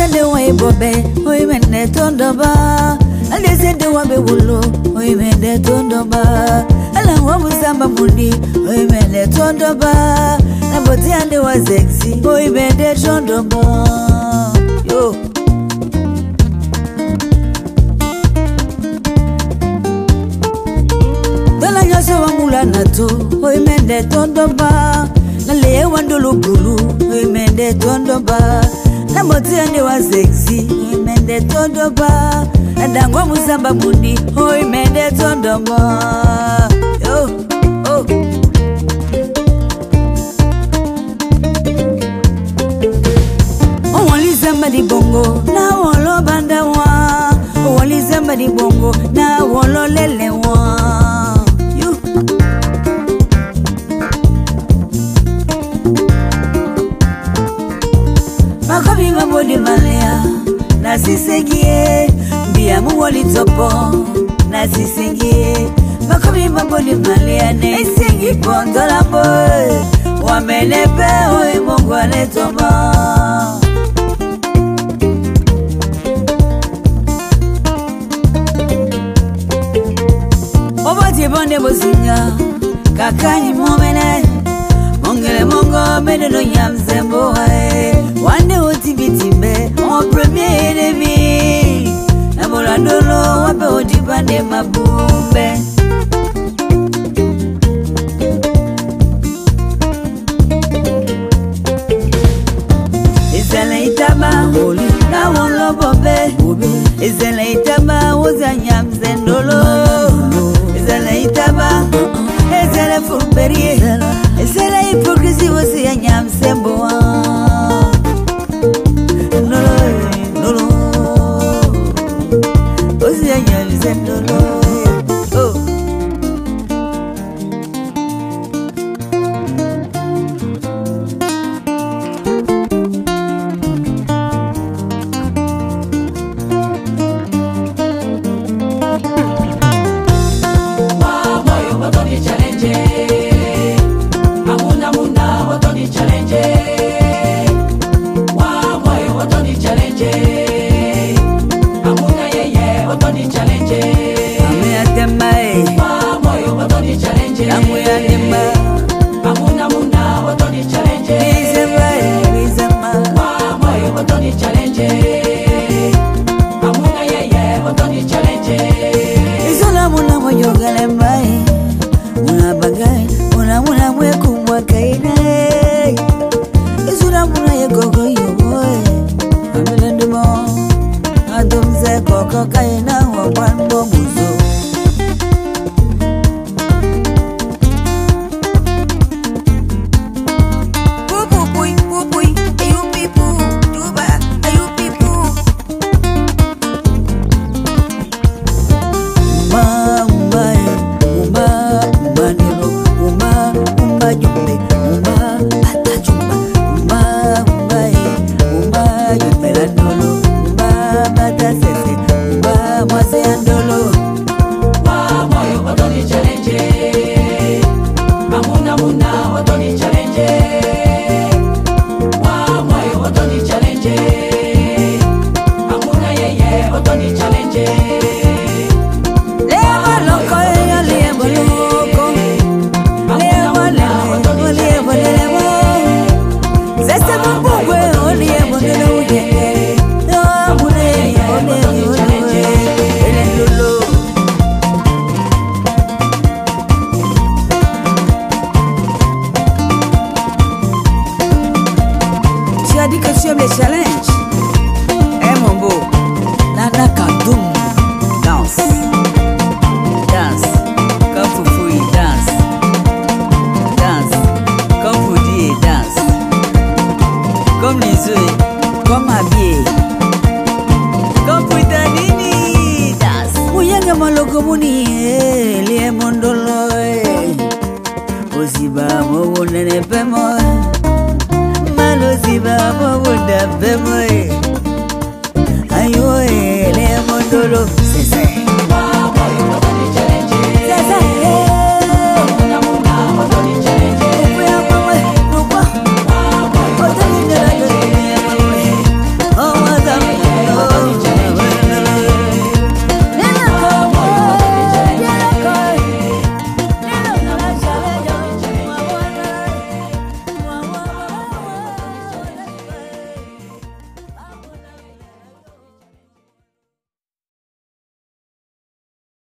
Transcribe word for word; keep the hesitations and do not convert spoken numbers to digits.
Ande wa bobe, oi mende tondoba. Ande sende wa bewulo, oi mende tondoba. Ala wa musamba mundi, oi mende tondoba. Na boti ande wa sexy, oi mende tondoba. Yo. Dala nyose wa mula nato, oi mende tondoba. Na leye wandolo bulu, oi mende tondoba. Na boti ande wa sexy, oi mende tondoba. Andangwa musamba mundi, oi mende tondoba. Yo, oh. Owali somebody bongo, na wolo banda wa. Owali somebody bongo, na wolo lele wa. You. Makobi mabodi malea, na sisegie. Bia muwali topo, na sisegie. Makobi mabodi malea, na isengi pondola boy. Wamelepe oi mungu aletoba. Obati bonde bozinga, kakanyi momene. Mongele mongo medeno nyamzembo hae. Wande otibitibe, o premier enemy. Na molandolo wape otibande mabumbe. Izele itaba, na wolo bobe. Izele itaba, uza nyamzendolo. Izele itaba, izele fulberie. Izele hipokrisi wasi ya nyamsembo wa. Nolo, nolo. Wasi ya nyamzendolo. Oh. Ayo, ele mondolo.